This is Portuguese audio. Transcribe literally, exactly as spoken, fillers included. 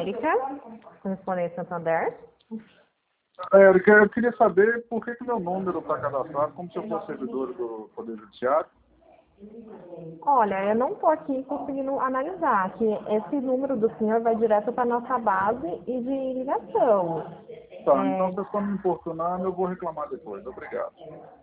Érica, correspondente Santander. Érica, eu queria saber por que, que meu número está cadastrado como se eu fosse servidor do Poder Judiciário. Olha, eu não estou aqui conseguindo analisar, que esse número do senhor vai direto para a nossa base e de ligação. Tá, É, então se eu for me importunando, eu vou reclamar depois. Obrigado.